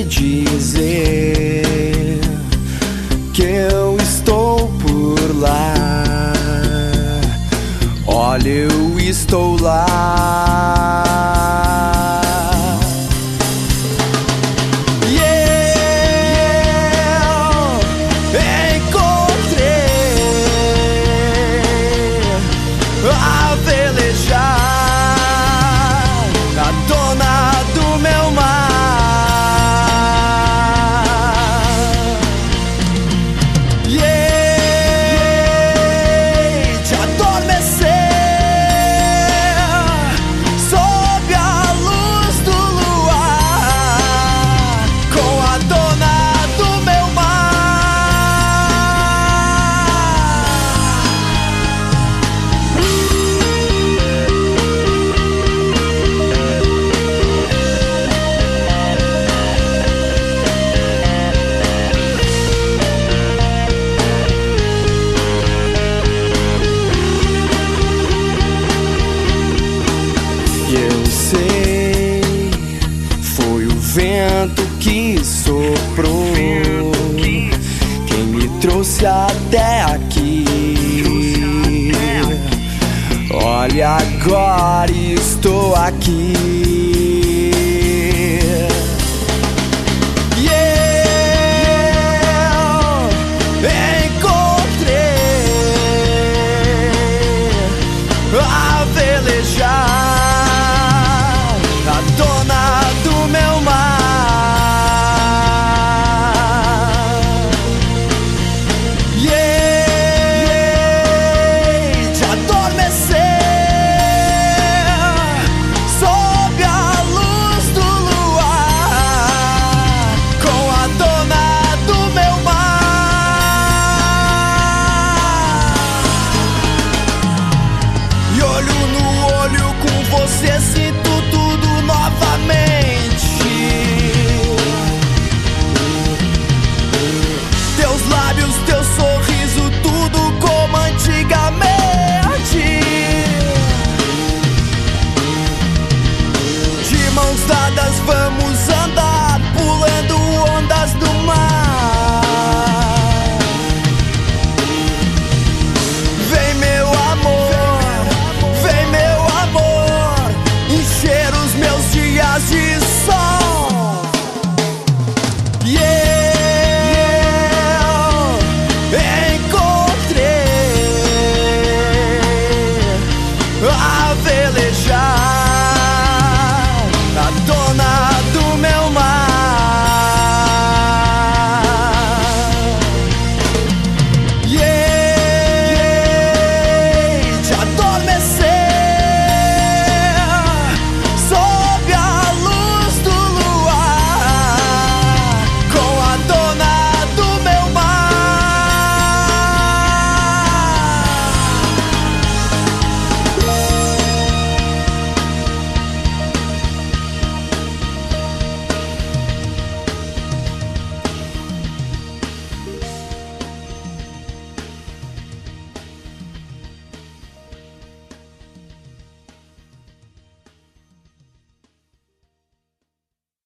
te dizer que eu estou por lá. Olha, eu estou lá. A velejar, a dona do meu mar. Te adormecer sob a luz do luar, com a dona do meu mar. Eu sei, foi o vento que soprou, quem me trouxe até aqui. Olha, agora estou aqui. E eu encontrei a velejar, a dona do meu mar. Te adormecer sob a luz do luar, com a dona do meu mar. E olho no olho com você, sinto tudo novamente. Teus lábios, teu sorriso, tudo como antigamente. De mãos dadas vamos andar, pulando ondas do mar.